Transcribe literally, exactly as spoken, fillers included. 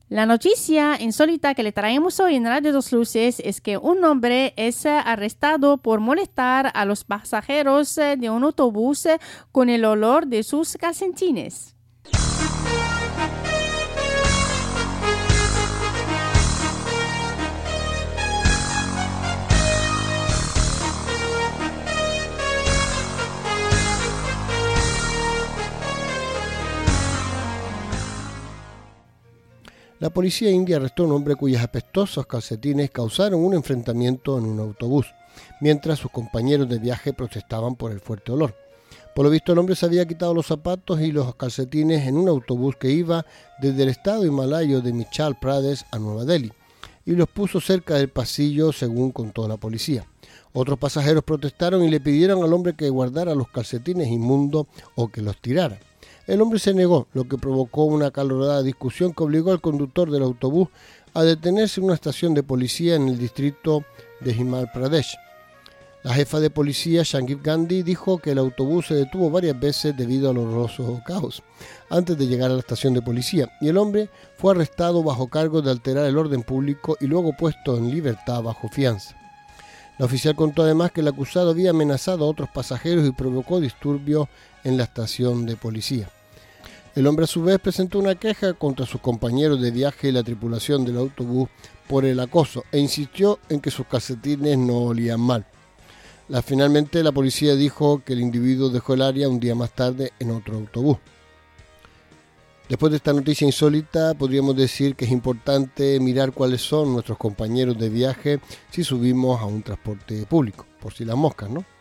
La noticia insólita que le traemos hoy en Radio Dos Luces es que un hombre es arrestado por molestar a los pasajeros de un autobús con el olor de sus calcetines. La policía india arrestó a un hombre cuyos apestosos calcetines causaron un enfrentamiento en un autobús, mientras sus compañeros de viaje protestaban por el fuerte olor. Por lo visto, el hombre se había quitado los zapatos y los calcetines en un autobús que iba desde el estado himalayo de Himachal Pradesh a Nueva Delhi, y los puso cerca del pasillo, según contó la policía. Otros pasajeros protestaron y le pidieron al hombre que guardara los calcetines inmundos o que los tirara. El hombre se negó, lo que provocó una acalorada discusión que obligó al conductor del autobús a detenerse en una estación de policía en el distrito de Himachal Pradesh. La jefa de policía, Sanjeev Gandhi, dijo que el autobús se detuvo varias veces debido al horroroso caos antes de llegar a la estación de policía, y el hombre fue arrestado bajo cargo de alterar el orden público y luego puesto en libertad bajo fianza. La oficial contó además que el acusado había amenazado a otros pasajeros y provocó disturbios en la estación de policía. El hombre a su vez presentó una queja contra sus compañeros de viaje y la tripulación del autobús por el acoso e insistió en que sus calcetines no olían mal. La, finalmente la policía dijo que el individuo dejó el área un día más tarde en otro autobús. Después de esta noticia insólita, podríamos decir que es importante mirar cuáles son nuestros compañeros de viaje si subimos a un transporte público, por si las moscas, ¿no?